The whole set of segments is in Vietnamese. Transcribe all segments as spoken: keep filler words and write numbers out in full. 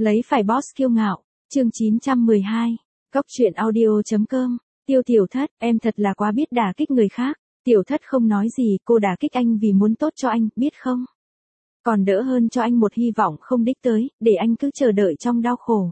Lấy phải boss kiêu ngạo, chương chín trăm mười hai, Cốc truyện audio.com, Tiêu Tiểu Thất, em thật là quá biết đả kích người khác. Tiểu Thất không nói gì, cô đả kích anh vì muốn tốt cho anh, biết không? Còn đỡ hơn cho anh một hy vọng không đích tới, để anh cứ chờ đợi trong đau khổ.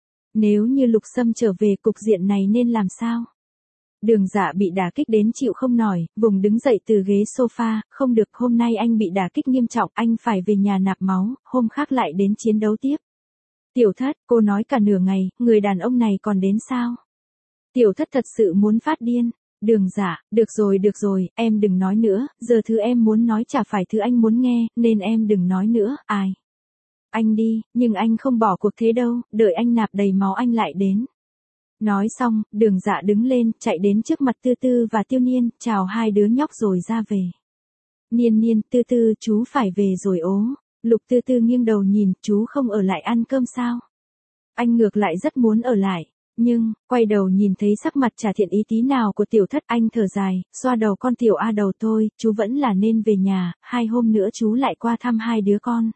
Nếu như Lục Sâm trở về, cục diện này nên làm sao? Đường Dạ bị đả kích đến chịu không nổi, vùng đứng dậy từ ghế sofa, không được, hôm nay anh bị đả kích nghiêm trọng, anh phải về nhà nạp máu, hôm khác lại đến chiến đấu tiếp. Tiểu Thất, cô nói cả nửa ngày, người đàn ông này còn đến sao? Tiểu Thất thật sự muốn phát điên. Đường Dạ, được rồi được rồi, em đừng nói nữa, giờ thứ em muốn nói chả phải thứ anh muốn nghe, nên em đừng nói nữa, ai? Anh đi, nhưng anh không bỏ cuộc thế đâu, đợi anh nạp đầy máu anh lại đến. Nói xong, Đường Dạ đứng lên, chạy đến trước mặt Tư Tư và Tiêu Niên, chào hai đứa nhóc rồi ra về. Niên Niên, Tư Tư, chú phải về rồi ố. Lục Tư Tư nghiêng đầu nhìn, chú không ở lại ăn cơm sao? Anh ngược lại rất muốn ở lại, nhưng, quay đầu nhìn thấy sắc mặt chả thiện ý tí nào của Tiểu Thất, anh thở dài, xoa đầu con Tiểu A đầu thôi, chú vẫn là nên về nhà, hai hôm nữa chú lại qua thăm hai đứa con.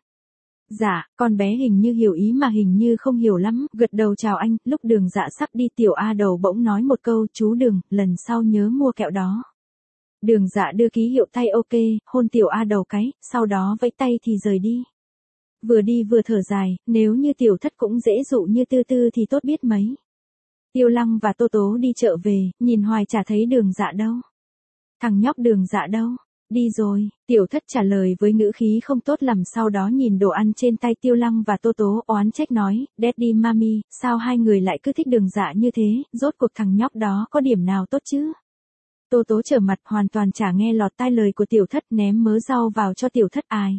Dạ, con bé hình như hiểu ý mà hình như không hiểu lắm, gật đầu chào anh, lúc Đường Dạ sắp đi Tiểu A đầu bỗng nói một câu, chú Đường, lần sau nhớ mua kẹo đó. Đường Dạ đưa ký hiệu tay ok, hôn Tiểu A đầu cái, sau đó vẫy tay thì rời đi. Vừa đi vừa thở dài, nếu như Tiểu Thất cũng dễ dụ như Tư Tư thì tốt biết mấy. Tiêu Lăng và Tô Tố đi chợ về, nhìn hoài chả thấy Đường Dạ đâu. Thằng nhóc Đường Dạ đâu? Đi rồi, Tiểu Thất trả lời với ngữ khí không tốt lắm, sau đó nhìn đồ ăn trên tay Tiêu Lăng và Tô Tố oán trách nói, Daddy Mami, sao hai người lại cứ thích Đường Dạ như thế, rốt cuộc thằng nhóc đó có điểm nào tốt chứ? Tô Tố trở mặt hoàn toàn chả nghe lọt tai lời của Tiểu Thất, ném mớ rau vào cho Tiểu Thất. Ai?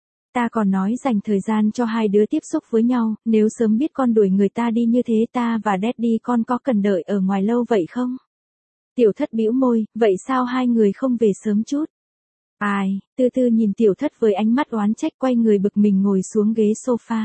Ta còn nói dành thời gian cho hai đứa tiếp xúc với nhau, nếu sớm biết con đuổi người ta đi như thế ta và Daddy con có cần đợi ở ngoài lâu vậy không? Tiểu Thất bĩu môi, vậy sao hai người không về sớm chút? Ai? Tư Tư nhìn Tiểu Thất với ánh mắt oán trách, quay người bực mình ngồi xuống ghế sofa.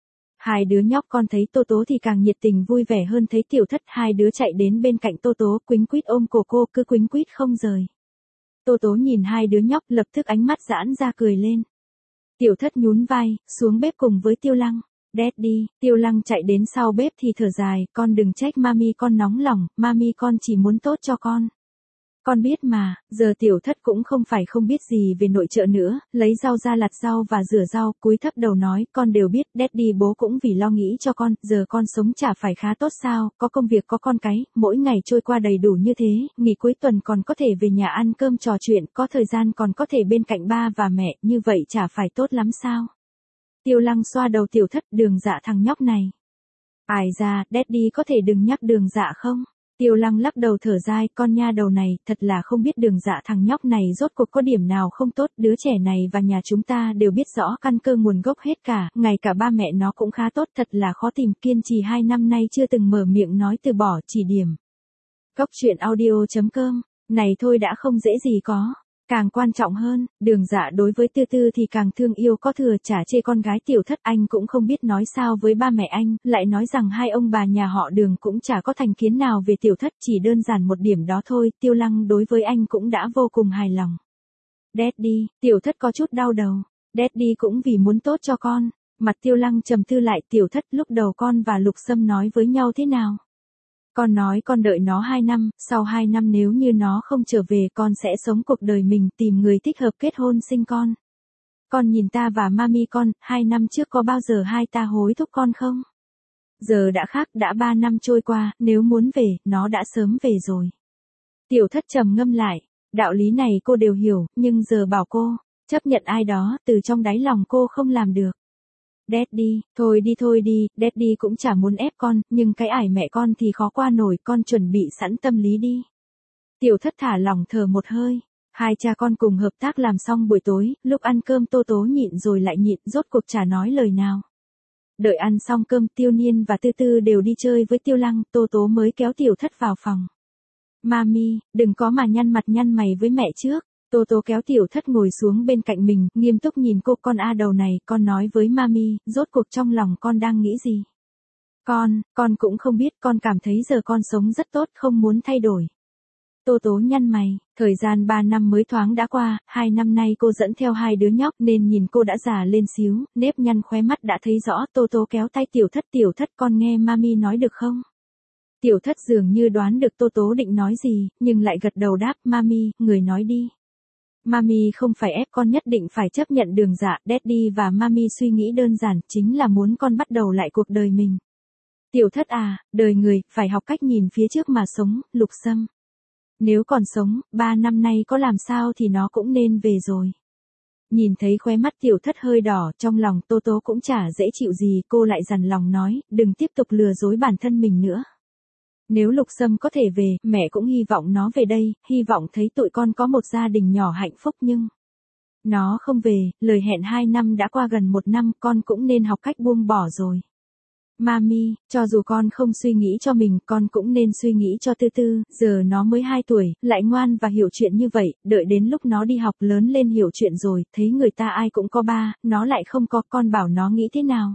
Hai đứa nhóc con thấy Tô Tố thì càng nhiệt tình vui vẻ hơn, thấy Tiểu Thất, hai đứa chạy đến bên cạnh Tô Tố, quýnh quýt ôm cổ cô, cứ quýnh quýt không rời. Tô Tố nhìn hai đứa nhóc, lập tức ánh mắt giãn ra cười lên. Tiểu Thất nhún vai, xuống bếp cùng với Tiêu Lăng. Daddy, Tiêu Lăng chạy đến sau bếp thì thở dài, con đừng trách Mami, con nóng lòng, Mami con chỉ muốn tốt cho con. Con biết mà, giờ Tiểu Thất cũng không phải không biết gì về nội trợ nữa, lấy rau ra lặt rau và rửa rau, cúi thấp đầu nói, con đều biết, Daddy bố cũng vì lo nghĩ cho con, giờ con sống chả phải khá tốt sao, có công việc có con cái, mỗi ngày trôi qua đầy đủ như thế, nghỉ cuối tuần còn có thể về nhà ăn cơm trò chuyện, có thời gian còn có thể bên cạnh ba và mẹ, như vậy chả phải tốt lắm sao? Tiêu Lăng xoa đầu Tiểu Thất, Đường Dạ thằng nhóc này. Ai ra, Daddy có thể đừng nhắc Đường Dạ không? Tiêu Lăng lắc đầu thở dài, con nha đầu này, thật là không biết Đường Dạ thằng nhóc này rốt cuộc có điểm nào không tốt, đứa trẻ này và nhà chúng ta đều biết rõ căn cơ nguồn gốc hết cả, ngay cả ba mẹ nó cũng khá tốt, thật là khó tìm, kiên trì hai năm nay chưa từng mở miệng nói từ bỏ, chỉ điểm. Cốc truyện audio.com, này thôi đã không dễ gì có. Càng quan trọng hơn, Đường Dạ đối với Tư Tư thì càng thương yêu có thừa, chả chê con gái Tiểu Thất, anh cũng không biết nói sao với ba mẹ anh, lại nói rằng hai ông bà nhà họ Đường cũng chả có thành kiến nào về Tiểu Thất, chỉ đơn giản một điểm đó thôi, Tiêu Lăng đối với anh cũng đã vô cùng hài lòng. Daddy, Tiểu Thất có chút đau đầu, Daddy cũng vì muốn tốt cho con, mặt Tiêu Lăng trầm tư lại, Tiểu Thất, lúc đầu con và Lục Sâm nói với nhau thế nào? Con nói con đợi nó hai năm, sau hai năm nếu như nó không trở về con sẽ sống cuộc đời mình, tìm người thích hợp kết hôn sinh con. Con nhìn ta và Mami con, hai năm trước có bao giờ hai ta hối thúc con không? Giờ đã khác, đã ba năm trôi qua, nếu muốn về, nó đã sớm về rồi. Tiểu Thất trầm ngâm lại, đạo lý này cô đều hiểu, nhưng giờ bảo cô chấp nhận ai đó, từ trong đáy lòng cô không làm được. Daddy, thôi đi thôi đi, Daddy cũng chả muốn ép con, nhưng cái ải mẹ con thì khó qua nổi, con chuẩn bị sẵn tâm lý đi. Tiểu Thất thả lỏng thở một hơi, hai cha con cùng hợp tác làm xong buổi tối, lúc ăn cơm Tô Tố nhịn rồi lại nhịn, rốt cuộc chả nói lời nào. Đợi ăn xong cơm, Tiêu Niên và Tư Tư đều đi chơi với Tiêu Lăng, Tô Tố mới kéo Tiểu Thất vào phòng. Mami, đừng có mà nhăn mặt nhăn mày với mẹ trước. Tô Tố kéo Tiểu Thất ngồi xuống bên cạnh mình, nghiêm túc nhìn cô, con A đầu này, con nói với Mami, rốt cuộc trong lòng con đang nghĩ gì? Con, con cũng không biết, con cảm thấy giờ con sống rất tốt, không muốn thay đổi. Tô Tố nhăn mày, thời gian ba năm mới thoáng đã qua, hai năm nay cô dẫn theo hai đứa nhóc nên nhìn cô đã già lên xíu, nếp nhăn khóe mắt đã thấy rõ. Tô Tố kéo tay Tiểu Thất, Tiểu Thất con nghe mami nói được không? Tiểu Thất dường như đoán được Tô Tố định nói gì, nhưng lại gật đầu đáp, mami, người nói đi. Mami không phải ép con nhất định phải chấp nhận đường dạ, Daddy và mami suy nghĩ đơn giản, chính là muốn con bắt đầu lại cuộc đời mình. Tiểu Thất à, đời người, phải học cách nhìn phía trước mà sống, Lục Sâm. Nếu còn sống, ba năm nay có làm sao thì nó cũng nên về rồi. Nhìn thấy khóe mắt Tiểu Thất hơi đỏ, trong lòng Tô Tố cũng chả dễ chịu gì, cô lại dằn lòng nói, đừng tiếp tục lừa dối bản thân mình nữa. Nếu Lục Sâm có thể về, mẹ cũng hy vọng nó về đây, hy vọng thấy tụi con có một gia đình nhỏ hạnh phúc, nhưng nó không về, lời hẹn hai năm đã qua gần một năm, con cũng nên học cách buông bỏ rồi. Mami, cho dù con không suy nghĩ cho mình, con cũng nên suy nghĩ cho Tư Tư, giờ nó mới hai tuổi, lại ngoan và hiểu chuyện như vậy, đợi đến lúc nó đi học lớn lên hiểu chuyện rồi, thấy người ta ai cũng có ba, nó lại không có, con bảo nó nghĩ thế nào?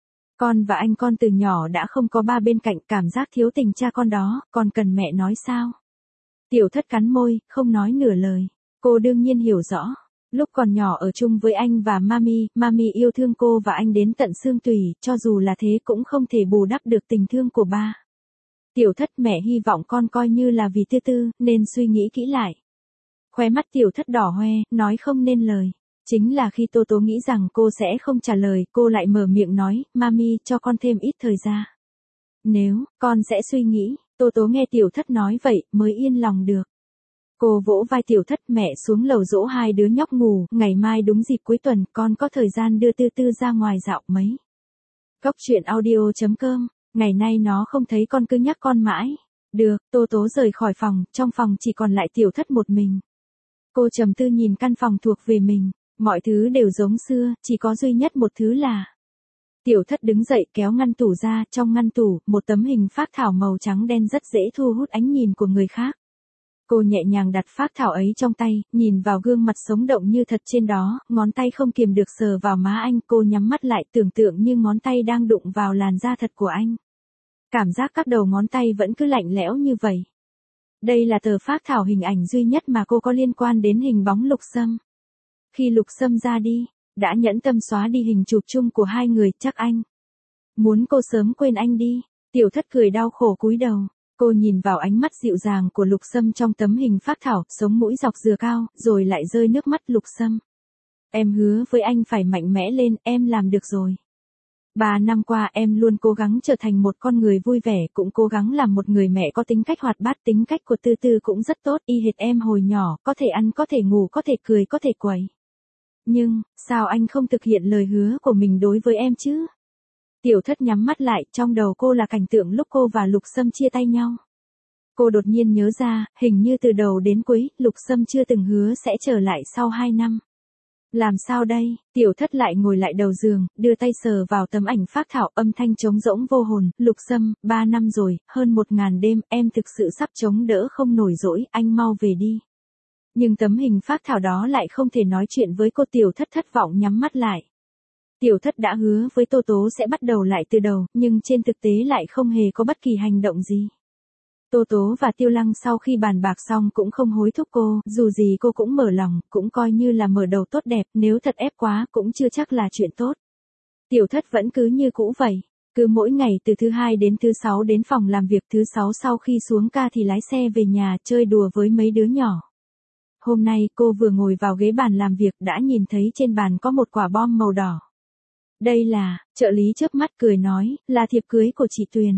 Con và anh con từ nhỏ đã không có ba bên cạnh, cảm giác thiếu tình cha con đó, còn cần mẹ nói sao? Tiểu Thất cắn môi, không nói nửa lời. Cô đương nhiên hiểu rõ. Lúc còn nhỏ ở chung với anh và mami, mami yêu thương cô và anh đến tận xương tủy, cho dù là thế cũng không thể bù đắp được tình thương của ba. Tiểu Thất, mẹ hy vọng con coi như là vì Tư Tư, nên suy nghĩ kỹ lại. Khóe mắt Tiểu Thất đỏ hoe, nói không nên lời. Chính là khi Tô Tố nghĩ rằng cô sẽ không trả lời, cô lại mở miệng nói, mami, cho con thêm ít thời gian. Nếu, con sẽ suy nghĩ, Tô Tố nghe Tiểu Thất nói vậy, mới yên lòng được. Cô vỗ vai Tiểu Thất, mẹ xuống lầu dỗ hai đứa nhóc ngủ, ngày mai đúng dịp cuối tuần, con có thời gian đưa Tư Tư ra ngoài dạo mấy. Cốc truyện audio chấm com, ngày nay nó không thấy con cứ nhắc con mãi. Được, Tô Tố rời khỏi phòng, trong phòng chỉ còn lại Tiểu Thất một mình. Cô trầm tư nhìn căn phòng thuộc về mình. Mọi thứ đều giống xưa, chỉ có duy nhất một thứ là. Tiểu Thất đứng dậy kéo ngăn tủ ra, trong ngăn tủ, một tấm hình phác thảo màu trắng đen rất dễ thu hút ánh nhìn của người khác. Cô nhẹ nhàng đặt phác thảo ấy trong tay, nhìn vào gương mặt sống động như thật trên đó, ngón tay không kiềm được sờ vào má anh, cô nhắm mắt lại tưởng tượng như ngón tay đang đụng vào làn da thật của anh. Cảm giác các đầu ngón tay vẫn cứ lạnh lẽo như vậy. Đây là tờ phác thảo hình ảnh duy nhất mà cô có liên quan đến hình bóng Lục Sâm. Khi Lục Sâm ra đi, đã nhẫn tâm xóa đi hình chụp chung của hai người, chắc anh muốn cô sớm quên anh đi. Tiểu Thất cười đau khổ cúi đầu, cô nhìn vào ánh mắt dịu dàng của Lục Sâm trong tấm hình phác thảo, sống mũi dọc dừa cao, rồi lại rơi nước mắt. Lục Sâm, em hứa với anh phải mạnh mẽ lên, em làm được rồi. Ba năm qua em luôn cố gắng trở thành một con người vui vẻ, cũng cố gắng làm một người mẹ có tính cách hoạt bát, tính cách của Tư Tư cũng rất tốt, y hệt em hồi nhỏ, có thể ăn, có thể ngủ, có thể cười, có thể quẩy. Nhưng, sao anh không thực hiện lời hứa của mình đối với em chứ? Tiểu Thất nhắm mắt lại, trong đầu cô là cảnh tượng lúc cô và Lục Sâm chia tay nhau. Cô đột nhiên nhớ ra, hình như từ đầu đến cuối, Lục Sâm chưa từng hứa sẽ trở lại sau hai năm. Làm sao đây? Tiểu Thất lại ngồi lại đầu giường, đưa tay sờ vào tấm ảnh phác thảo, âm thanh trống rỗng vô hồn. Lục Sâm, ba năm rồi, hơn một ngàn đêm, em thực sự sắp chống đỡ không nổi dỗi, anh mau về đi. Nhưng tấm hình phác thảo đó lại không thể nói chuyện với cô. Tiểu Thất thất vọng nhắm mắt lại. Tiểu Thất đã hứa với Tô Tố sẽ bắt đầu lại từ đầu, nhưng trên thực tế lại không hề có bất kỳ hành động gì. Tô Tố và Tiêu Lăng sau khi bàn bạc xong cũng không hối thúc cô, dù gì cô cũng mở lòng, cũng coi như là mở đầu tốt đẹp, nếu thật ép quá cũng chưa chắc là chuyện tốt. Tiểu Thất vẫn cứ như cũ vậy, cứ mỗi ngày từ thứ hai đến thứ sáu đến phòng làm việc, thứ sáu sau khi xuống ca thì lái xe về nhà chơi đùa với mấy đứa nhỏ. Hôm nay cô vừa ngồi vào ghế bàn làm việc đã nhìn thấy trên bàn có một quả bom màu đỏ. Đây là, trợ lý chớp mắt cười nói, là thiệp cưới của chị Tuyền.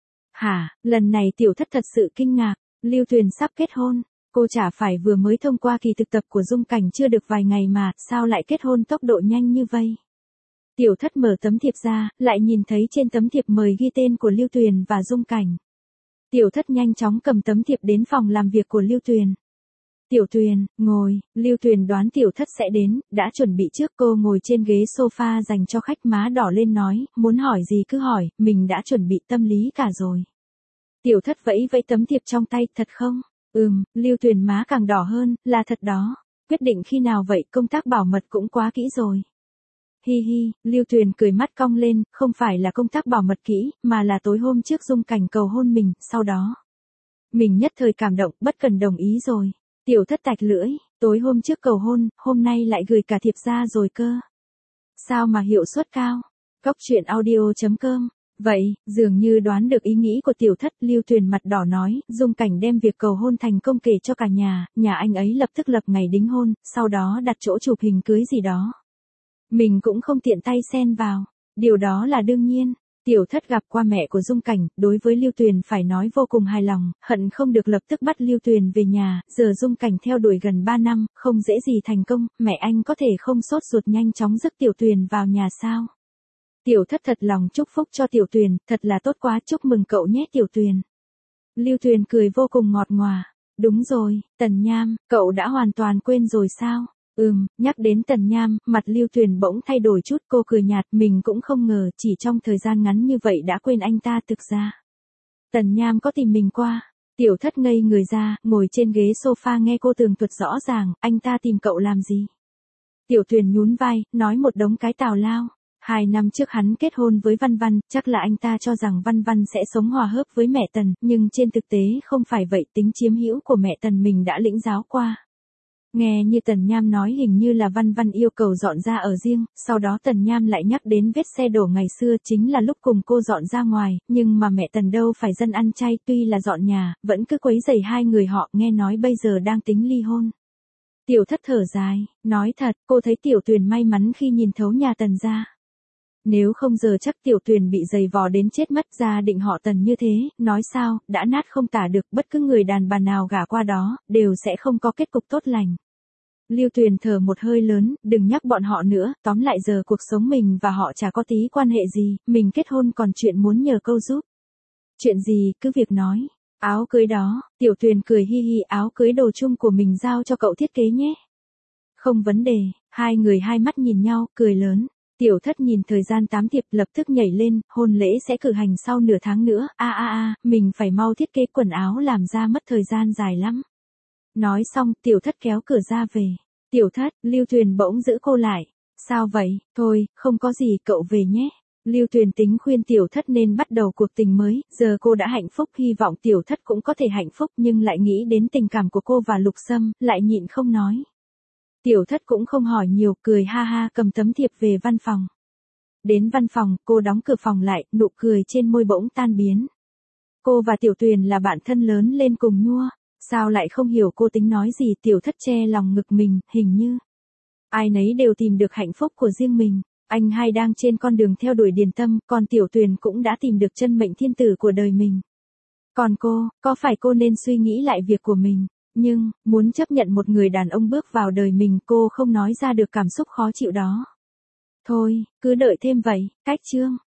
Hả, lần này Tiểu Thất thật sự kinh ngạc, Lưu Tuyền sắp kết hôn, cô chả phải vừa mới thông qua kỳ thực tập của Dung Cảnh chưa được vài ngày mà, sao lại kết hôn tốc độ nhanh như vậy? Tiểu Thất mở tấm thiệp ra, lại nhìn thấy trên tấm thiệp mời ghi tên của Lưu Tuyền và Dung Cảnh. Tiểu Thất nhanh chóng cầm tấm thiệp đến phòng làm việc của Lưu Tuyền. Tiểu Tuyền, ngồi, Lưu Tuyền đoán Tiểu Thất sẽ đến, đã chuẩn bị trước. Cô ngồi trên ghế sofa dành cho khách, má đỏ lên nói, muốn hỏi gì cứ hỏi, mình đã chuẩn bị tâm lý cả rồi. Tiểu Thất vẫy vẫy tấm thiệp trong tay, thật không? Ừm, Lưu Tuyền má càng đỏ hơn, là thật đó. Quyết định khi nào vậy, công tác bảo mật cũng quá kỹ rồi. Hi hi, Lưu Tuyền cười mắt cong lên, không phải là công tác bảo mật kỹ, mà là tối hôm trước Dung Cảnh cầu hôn mình, sau đó Mình nhất thời cảm động, bất cần đồng ý rồi. Tiểu thất tạch lưỡi, tối hôm trước cầu hôn, hôm nay lại gửi cả thiệp ra rồi cơ. Sao mà hiệu suất cao? Cốc truyện audio chấm com. Vậy, dường như đoán được ý nghĩ của tiểu thất, Lưu Tuyền mặt đỏ nói, Dung Cảnh đem việc cầu hôn thành công kể cho cả nhà, nhà anh ấy lập tức lập ngày đính hôn, sau đó đặt chỗ chụp hình cưới gì đó. Mình cũng không tiện tay xen vào, điều đó là đương nhiên. Tiểu thất gặp qua mẹ của Dung Cảnh, đối với Lưu Tuyền phải nói vô cùng hài lòng, hận không được lập tức bắt Lưu Tuyền về nhà, giờ Dung Cảnh theo đuổi gần ba năm, không dễ gì thành công, mẹ anh có thể không sốt ruột nhanh chóng rước Tiểu Tuyền vào nhà sao? Tiểu thất thật lòng chúc phúc cho Tiểu Tuyền, thật là tốt quá, chúc mừng cậu nhé Tiểu Tuyền. Lưu Tuyền cười vô cùng ngọt ngào. Đúng rồi, Tần Nham, cậu đã hoàn toàn quên rồi sao? Ừm, nhắc đến Tần Nham, mặt Lưu Tuyền bỗng thay đổi chút, cô cười nhạt, mình cũng không ngờ, chỉ trong thời gian ngắn như vậy đã quên anh ta thực ra. Tần Nham có tìm mình qua. Tiểu thất ngây người ra, ngồi trên ghế sofa nghe cô tường thuật rõ ràng, anh ta tìm cậu làm gì? Tiểu Tuyền nhún vai, nói một đống cái tào lao. Hai năm trước hắn kết hôn với Văn Văn, chắc là anh ta cho rằng Văn Văn sẽ sống hòa hợp với mẹ Tần, nhưng trên thực tế không phải vậy, tính chiếm hữu của mẹ Tần mình đã lĩnh giáo qua. Nghe như Tần Nham nói hình như là Văn Văn yêu cầu dọn ra ở riêng, sau đó Tần Nham lại nhắc đến vết xe đổ ngày xưa chính là lúc cùng cô dọn ra ngoài, nhưng mà mẹ Tần đâu phải dân ăn chay, tuy là dọn nhà, vẫn cứ quấy rầy hai người họ, nghe nói bây giờ đang tính ly hôn. Tiểu thất thở dài, nói thật, cô thấy Tiểu Tuyền may mắn khi nhìn thấu nhà Tần ra. Nếu không giờ chắc Tiểu Tuyền bị giày vò đến chết mất, gia định họ Tần như thế, nói sao, đã nát không tả được, bất cứ người đàn bà nào gả qua đó, đều sẽ không có kết cục tốt lành. Lưu Tuyền thở một hơi lớn, đừng nhắc bọn họ nữa, tóm lại giờ cuộc sống mình và họ chả có tí quan hệ gì, mình kết hôn còn chuyện muốn nhờ câu giúp. Chuyện gì, cứ việc nói. Áo cưới đó, Tiểu Tuyền cười hi hi, áo cưới đồ chung của mình giao cho cậu thiết kế nhé. Không vấn đề, hai người hai mắt nhìn nhau, cười lớn. Tiểu thất nhìn thời gian tám thiệp lập tức nhảy lên, hôn lễ sẽ cử hành sau nửa tháng nữa, a a a, mình phải mau thiết kế quần áo làm ra mất thời gian dài lắm. Nói xong, tiểu thất kéo cửa ra về. Tiểu thất, Lưu Tuyền bỗng giữ cô lại. Sao vậy, thôi, không có gì, cậu về nhé. Lưu Tuyền tính khuyên tiểu thất nên bắt đầu cuộc tình mới, giờ cô đã hạnh phúc, hy vọng tiểu thất cũng có thể hạnh phúc, nhưng lại nghĩ đến tình cảm của cô và Lục Sâm, lại nhịn không nói. Tiểu thất cũng không hỏi nhiều, cười ha ha cầm tấm thiệp về văn phòng. Đến văn phòng, cô đóng cửa phòng lại, nụ cười trên môi bỗng tan biến. Cô và Tiểu Tuyền là bạn thân lớn lên cùng nhua, sao lại không hiểu cô tính nói gì, tiểu thất che lòng ngực mình, hình như ai nấy đều tìm được hạnh phúc của riêng mình. Anh hai đang trên con đường theo đuổi điền tâm, còn Tiểu Tuyền cũng đã tìm được chân mệnh thiên tử của đời mình. Còn cô, có phải cô nên suy nghĩ lại việc của mình? Nhưng, muốn chấp nhận một người đàn ông bước vào đời mình, cô không nói ra được cảm xúc khó chịu đó. Thôi, cứ đợi thêm vậy, cách chương.